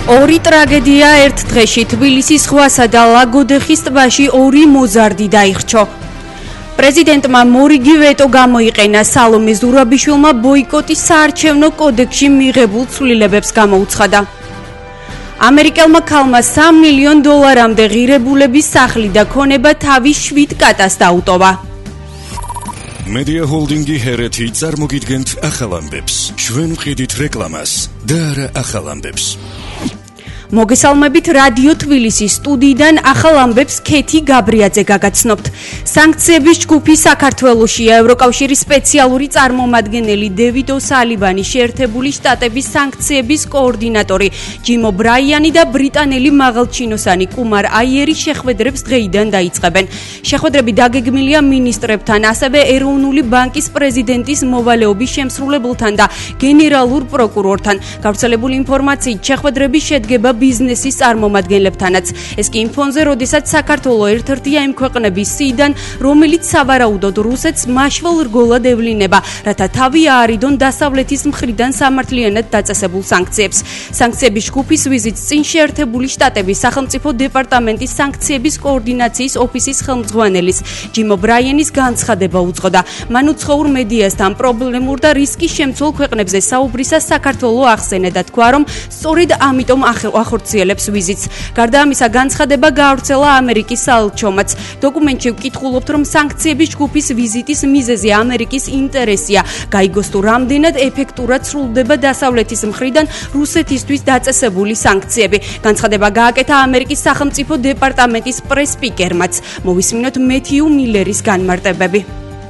ორი ტრაგედია ერთ დღეში თბილისის ზღვასა და ლაგოდეხის ტბაში ორი მოზარდი დაიხრჩო. პრეზიდენტმა მორიგი ვეტო გამოიყენა სალომე ზურაბიშვილმა ბოიკოტის საარჩევნო კოდექსში მიღებულ ცვლილებებს გამოუცხადა. ამერიკელმა ქალმა $3 მილიონ ღირებულების სახლი და ქონება თავის 7 კატას დაუტოვა. Media Holdingi hereti წარმოგიდგენთ ახალ ამბებს. ჩვენ ვყიდით რეკლამას და არა ახალ ამბებს. მოგესალმებით რადიო თბილისის სტუდიიდან ახალ ამბებს ქეთი გაბრიაძე გაგაცნობთ. სანქციების ჯგუფი საქართველოშია. ევროკავშირის სპეციალური წარმომადგენელი დევიდ ოსალიბანი, შეერთებული შტატების სანქციების კოორდინატორი ჯიმ ობრაიანი და ბრიტანელი მაღალჩინოსანი კუმარ აიერი შეხვედრებს დღეიდან დაიწყებენ. შეხვედრები დაგეგმილია მინისტრებთან, ასევე ეროვნული ბანკის პრეზიდენტის მოვალეობის შემსრულებელთან და გენერალურ პროკურორთან. გავრცელებული ინფორმაციით შეხვედრები შედგება ბიზნესის წარმომადგენლებთანაც. ეს კი იმ ფონზე, როდესაც საქართველო ერთ-ერთია იმ ქვეყნების სიიდან, რომელიც სავარაუდოდ რუსეთს მაშვალ რგოლად ევლინება, რათა თავი აარიდონ დასავლეთის მხრიდან სამართლიანად დაწესებულ სანქციებს. სანქციების ჯგუფის ვიზიტს წინ შეერთებული შტატების სახელმწიფო დეპარტამენტის სანქციების კოორდინაციის ოფისის ხელმძღვანელის ჯიმ ობრაიანის განცხადება უძღოდა. მან უცხოურ მედიასთან პრობლემურ და რისკის შემცველ ქვეყნებზე საუბრისას საქართველო ახსენა და თქვა, რომ სწორედ ამიტომ ახორციელებს ვიზიტს. გარდა ამისა, განცხადება გაავრცელა ამერიკის საელჩომაც. დოკუმენტში ვკითხულობთ, რომ სანქციების ჯგუფის ვიზიტის მიზეზი ამერიკის ინტერესია. გაიგოს თუ რამდენად ეფექტურად სრულდება დასავლეთის მხრიდან რუსეთისთვის დაწესებული სანქციები. განცხადება გააკეთა ამერიკის სახელმწიფო დეპარტამენტის პრეს-სპიკერმაც. მოვისმინოთ მეთიუ მილერის განმარტებები.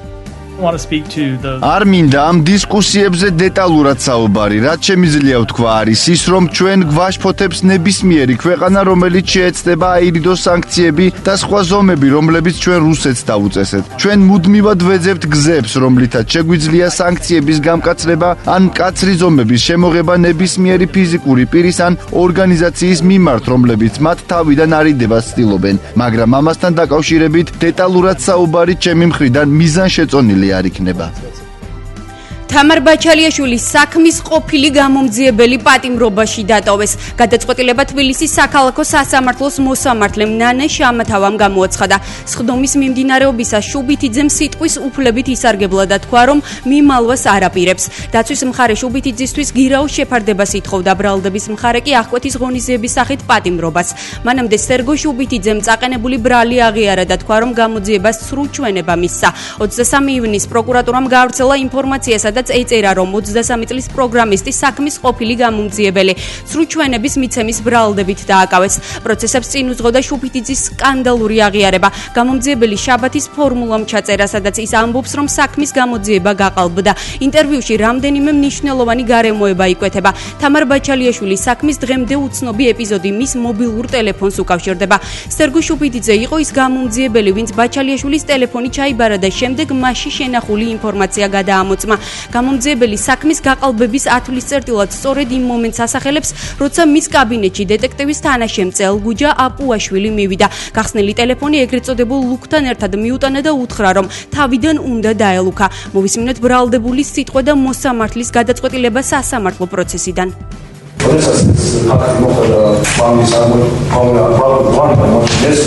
არ მინდა ამ დისკუსიებზე დეტალურად საუბარი. რაც შემიძლია ვთქვა არის ის, რომ ჩვენ გვაშფოთებს ნებისმიერი ქვეყანა, რომელიც შეეცდება აირიდოს სანქციები და სხვა ზომები, რომლებიც ჩვენ რუსეთს დავუწესეთ. ჩვენ მუდმივად ვეძებთ გზებს, რომლითაც შეგვიძლია სანქციების გამკაცრება ან მკაცრი ზომების შემოღება ნებისმიერი ფიზიკური პირის ან ორგანიზაციის მიმართ, რომლებიც მათ თავიდან არიდებას ცდილობენ. მაგრამ ამასთან დაკავშირებით დეტალურად საუბარი ჩემი მხრიდან მიზანშეწონილი არ იქნება. თამარ ბაჩალიაშვილის საქმის ყოფილი გამომძიებელი პატიმრობაში დატოვეს. გადაწყვეტილება თბილისის საქალაქო სასამართლოს მოსამართლემ ნანე შამათავამ გამოაცხადა. სხდომის მიმდინარეობისას შუბითიძემ სიტყვის უფლებით ისარგებლა და თქვა, რომ მიმალვას არაპირებს. დაცვის მხარე შუბითიძისთვის გირაოს შეფარდებას ითხოვდა, ბრალდების მხარე კი აღკვეთის ღონისძიების სახით პატიმრობას. მანამდე სერგო შუბითიძემ წაყენებული ბრალი აღიარა და თქვა, რომ გამოძიებას ცრუ ჩვენება მისცა. 23 ივნის პროკურატურამ გაავრცელა ინფორმაცია, სადაც ეწერა, რომ 23 წლის პროგრამისტი საქმის ყოფილი გამომძიებელი ცრუ ჩვენების მიცემის ბრალდებით დააკავეს. პროცესებს წინ უძღოდა შუბითიძის სკანდალური აღიარება. გამომძიებელი შაბათის ფორმულამ ჩაწერა, სადაც ის ამბობს, რომ საქმის გამოძიება გაყალბდა. ინტერვიუში რამდენიმე მნიშვნელოვანი გარემოება იკვეთება. თამარ ბაჩალიაშვილის საქმის დღემდე უცნობი ეპიზოდი მის მობილურ ტელეფონს უკავშირდება. სერგო შუბითიძე იყო ის გამომძიებელი, ვინც ბაჩალიაშვილის ტელეფონი ჩაიბარა და შემდეგ მასში შენახული ინფორმაცია გადაამოწმა. გამომძიებელი საქმის გაყალბების ათვლის სწორედ იმ მომენტს ასახელებს, როცა მის კაბინეტში დეტექტივის თანაშემწე ელგუჯა აპუაშვილი მივიდა. გახსნილი ტელეფონი ეგრეთ წოდებულ ლუკთან ერთად მიუტანა და უთხრა, რომ თავიდან უნდა დაელუქა. მოვისმინოთ ბრალდებული სიტყვა და მოსამართლის გადაწყვეტილება სასამართლო პროცესიდან. როდესაც ფაქტი მოხდა მამის აღმოჩნდეს,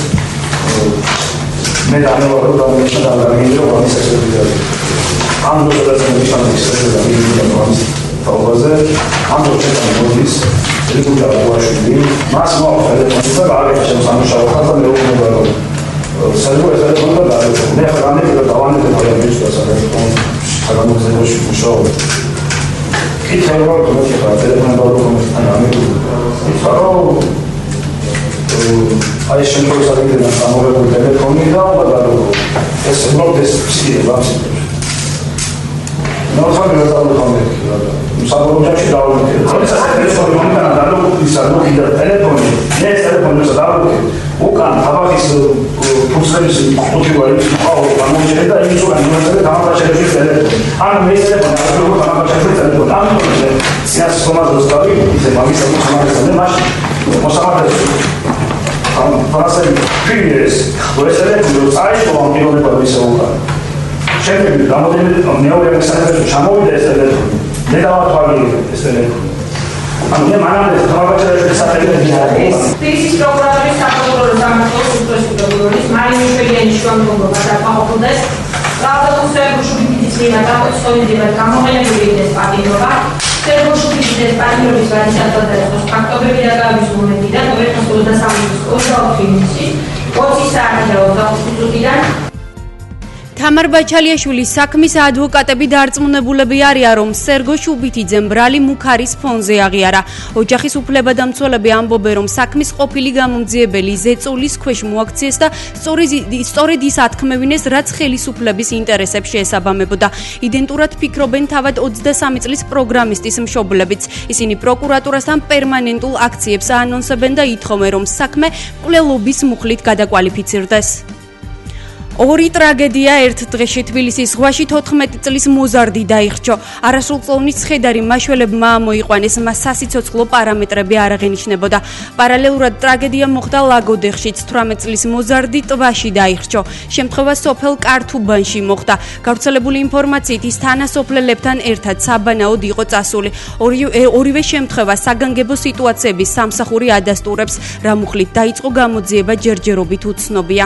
მე დამეوارد დამეშა და გამიგრო ამის ესეთი ამ დროსაც მიშანის შეხედა მიგდო ამის თავაზე ამ დროსაც მოდის რეგულა ვაშვილი მას მოხდა და აღება შემოსამუშავო ხალხი მეუბნება რომ საერთოდ ეს უნდა დაეწყო მე ხანები და დავანები პროექტის დასაწყისო საგამოძიებაში მუშაობ იქნება რომ მოხდა ტელეფონი დავუკომისთან ამიტომ აი შემდგომ საკითხიდან ამოღებული ტელეფონი და ეს მოდის სიება ნახავი გადავიხამეთ საბოლოოში დავუკეთ. როდესაც ტელეფონი მომიტანა დალოგისა მოხდა ტელეფონი, ეს ტელეფონი დავუკეთ. უკან აბახის ფუსების ყუთივარი ყაო გამოჩერდა და ის უკან იმასე დამაბაშერების ტელეფონი. ან მე ეს ტელეფონი აღგებო დამაბაშერების ტელეფონი. ამ პროცესში სიას კომაზოსტავი ისე მაგისა მოსამართლე მაშინ მოსამართლე ამ პროცესში ფინეს ვესელე წაიღო ამ პიროვნებების უკან. შემდეგ გამოდები მეორე მესამეში ჩამოვიდა ეს ტელეფონი. მე დავათვალიერე ეს ტელეფონი. ანუ მე მანამდე თავაბაჭერების სატელევიზიო არის. ის პროკურორის საპროკურორო სამართლის პროკურორის მარინა შვილიანის შუამდგომლობა დაყოლდეს. Pravdopodobnie na swoim departamencie jest patinowa. Tego szukać patinowych związków z faktowymi danymi z momentu, które są do samego skończenia optymistyczni. Oczywiście, że თამარ ბაჩალიაშვილის საქმის ადვოკატები დარწმუნებულები არიან, რომ სერგო შუბითიძემ ბრალი მუქარის ფონზე აღიარა. ოჯახის უფლებადამცველები ამბობენ, რომ საქმის ყოფილი გამომძიებელი ზეწოლის ქვეშ მოაქციეს და სწორედ ის ათქმევინეს, რაც ხელისუფლების ინტერესებს შეესაბამებოდა. იდენტურად ფიქრობენ თავად 23 წლის პროგრამისტის მშობლებიც. ისინი პროკურატურასთან პერმანენტულ აქციებს აანონსებენ და ითხოვენ, რომ საქმე მკვლელობის მუხლით გადაკვალიფიცირდეს. ორი ტრაგედია ერთ დღეში თბილისის ზღვაში 14 წლის მოზარდი დაიხრჩო. არასრულწლოვნის ცხედარი მაშველებმა მოიყვანეს, მას სასიცოცხლო პარამეტრები არ აღენიშნებოდა. პარალელურად ტრაგედია მოხდა ლაგოდეხშიც 18 წლის მოზარდი ტბაში დაიხრჩო. შემთხვევა სოფელ კართუბანში მოხდა. გავრცელებული ინფორმაციით ის თანასოფლელებთან ერთად საბანაოდ იყო წასული. ორივე შემთხვევა საგანგებო სიტუაციების სამსახური ადასტურებს, რა მუხლით დაიწყო გამოძიება ჯერჯერობით უცნობია.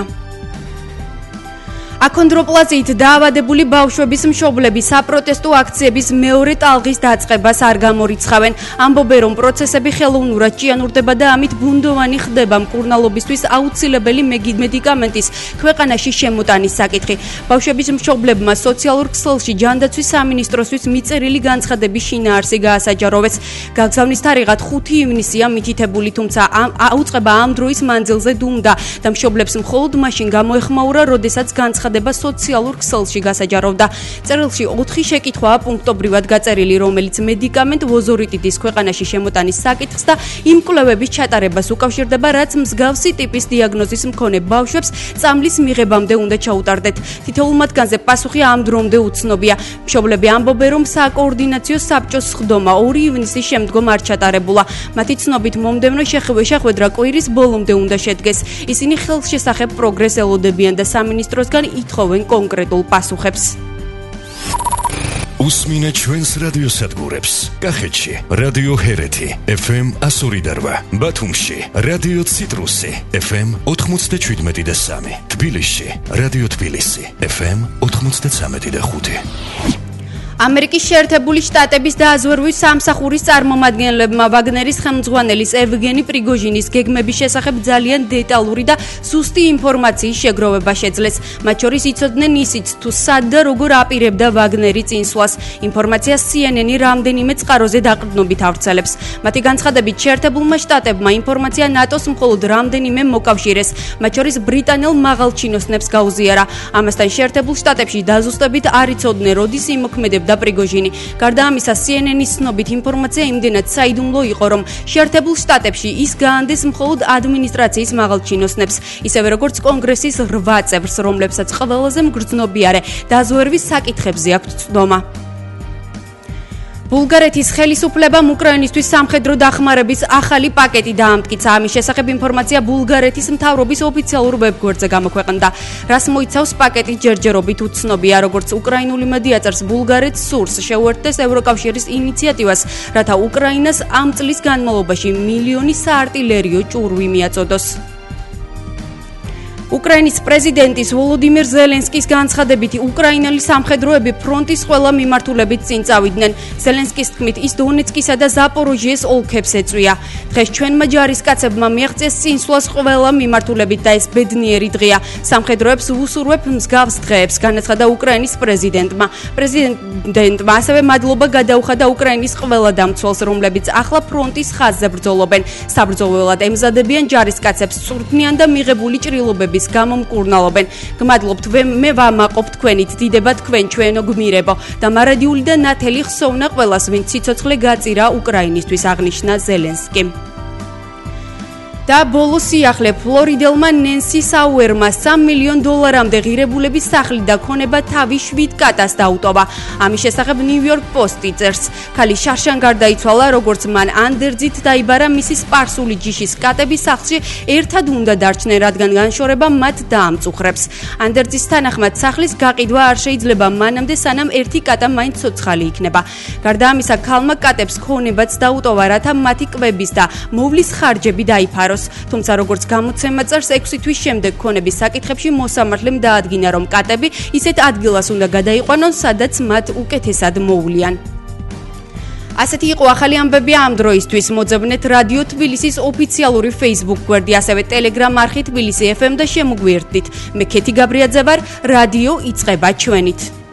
აკონდროპლაზიით დაავადებული ბავშვების მშობლები საპროტესტო აქციების მეორე ტალღის დაწყებას არ გამორიცხავენ. ამბობენ, რომ პროცესები ხელოვნურად ჭიანურდება და ამით ბუნდოვანი ხდება მკურნალობისთვის აუცილებელი მედიკამენტის ქვეყანაში შემოტანის საკითხი. ბავშვების მშობლებმა სოციალურ ქსელში ჯანდაცვის სამინისტროსთვის მიწერილი განცხადების შინაარსი გაასაჯაროვეს. გაგზავნის თარიღად 5 ივნისია მითითებული, თუმცა აუწყება ამ დროის მანძილზე დუმდა და მშობლებს მხოლოდ მაშინ გამოეხმაურა, როდესაც განცხადება სოციალურ ქსელში გასაჯაროვდა. წერილში 4 შეკითხვაა პუნქტობრივად გაწერილი, რომელიც მედიკამენტ ვოზორიტიდის ქვეყანაში შემოტანის საკითხს და იმ კვლევების ჩატარებას უკავშირდება, რაც მსგავსი ტიპის დიაგნოზის მქონე ბავშვებს წამლის მიღებამდე უნდა ჩაუტარდეთ. თითოეულ მათგანზე პასუხი ამ დრომდე უცნობია. მშობლები ამბობენ, რომ საკოორდინაციო საბჭოს სხდომა 2 ივნისის შემდგომ არ ჩატარებულა. მათი ცნობით მომდევნო შეხვედრა კვირის ბოლომდე უნდა შედგეს. ისინი ხელშესახებ პროგრესს ელოდებიან და სამინისტროსგან ითხოვენ კონკრეტულ პასუხებს. უსმინე ჩვენს რადიოსადგურებს. კახეთში რადიო ჰერეთი FM 102.8, ბათუმში რადიო ციტრუსი FM 97.3, თბილისში რადიო თბილისი FM 93.5. ამერიკის შეერთებული შტატების დაზვერვის სამსახურის წარმომადგენლებმა ვაგნერის ხელმძღვანელის ევგენი პრიგოჟინის გეგმების შესახებ ძალიან დეტალური და სუსტი ინფორმაციის შეგროვება შეძლეს. მათ შორის იცოდნენ ისიც, თუ სად და როგორ აპირებდა ვაგნერი წინსვლას. ინფორმაციას CNN-ი რამდენიმე წყაროზე დაყრდნობით ავრცელებს. მათი განცხადებით, შეერთებულმა შტატებმა ინფორმაცია ნატოს მხოლოდ რამდენიმე მოკავშირეს, მათ შორის ბრიტანელ მაღალჩინოსნებს გაუზიარა. ამასთან შეერთებულ შტატებში დაზუსტებით არ იცოდნენ, როდის იმოქმედებდა და პრიგოჟინი. გარდა ამისა, CNN-ის ცნობით ინფორმაცია იმდენად საიდუმლო იყო, რომ შეერთებულ შტატებში ის გაანდეს მხოლოდ ადმინისტრაციის მაღალჩინოსნებს, ისევე როგორც კონგრესის 8 წევრს, რომლებსაც ყველაზე მგრძნობიარე დაზვერვის საკითხებზე აქვთ ცდომა. ბულგარეთის ხელისუფლებამ უკრაინისთვის სამხედრო დახმარების ახალი პაკეტი დაამტკიცა. ამის შესახებ ინფორმაცია ბულგარეთის მთავრობის ოფიციალურ ვებგვერდზე გამოქვეყნდა. რას მოიცავს პაკეტი ჯერჯერობით უცნობია, როგორც უკრაინული მედია წერს, ბულგარეთს სურს შეუერთდეს ევროკავშირის ინიციატივას, რათა უკრაინას ამ წლის განმავლობაში 1 მილიონი საარტილერიო ჭურვი მიაწოდოს. უკრაინის პრეზიდენტის ვოლოდიმირ ზელენსკის განცხადებით, უკრაინელი სამხედროები ფრონტის ყველა მიმართულებით წინ წავიდნენ. ზელენსკის თქმით, ის დონეცკისა და ზაპოროჟიეს ოლქებს ეწვია. დღეს ჩვენმა ჯარისკაცებმა მიაღწიეს წინსვლას ყველა მიმართულებით და ეს ბედნიერი დღეა. სამხედროებს ვუსურვებ მსგავს დღეებს, განაცხადა უკრაინის პრეზიდენტმა. პრეზიდენტმა ასევე მადლობა გადაუხადა უკრაინის ყველა დამცველს, რომლებიც ახლა ფრონტის ხაზზე ბრძოლობენ. საბრძოლველად ემზადებიან ჯარისკაცებს, სწურფნიან და მიღებული ჭრილობების გამომკურნალობენ. გმადლობთ, მე ვამაყობ თქვენით, დიდება თქვენ ჩვენო გმირებო და მარადიული და ნათელი ხსოვნა ყველას, ვინც სიცოცხლე გაწირა უკრაინისთვის, აღნიშნა ზელენსკიმ. და ბოლო სიახლე ფლორიდელმა ნენსი საუერმა $3 მილიონ ღირებულების სახლი და ქონება თავი 7 კატას დაუტოვა. ამის შესახებ ნიუ-იორკ პოსტი წერს. ქალი შარშან გარდაიცვალა, როგორც მან ანდერძით დაიბარა მისი სპარსული ჯიშის კატები სახლში ერთად უნდა დარჩნენ, რადგან განშორება მათ დაამწუხრებს. ანდერძის თანახმად სახლის გაყიდვა არ შეიძლება მანამდე, სანამ ერთი კატა მაინც ცოცხალი იქნება. გარდა ამისა, ქალმა კატებს ქონებაც დაუტოვა, რათა მათი კვების და მოვლის ხარჯები დაიფაროს. თუმცა როგორც გამოცემა წერს, 6 თვის შემდეგ ქონების საკითხებში მოსამართლემ დაადგინა, რომ კატები ისეთ ადგილას უნდა გადაიყვანონ, სადაც მათ უკეთესად მოვლიან. ასეთი იყო ახალი ამბები ამ დროისთვის. მოძებნეთ რადიო თბილისის ოფიციალური Facebook გვერდი, ასევე Telegram არხი თბილისი FM და შემოგვიერთდით. მე ქეთი გაბრიაძე ვარ, რადიო იწყება ჩვენით.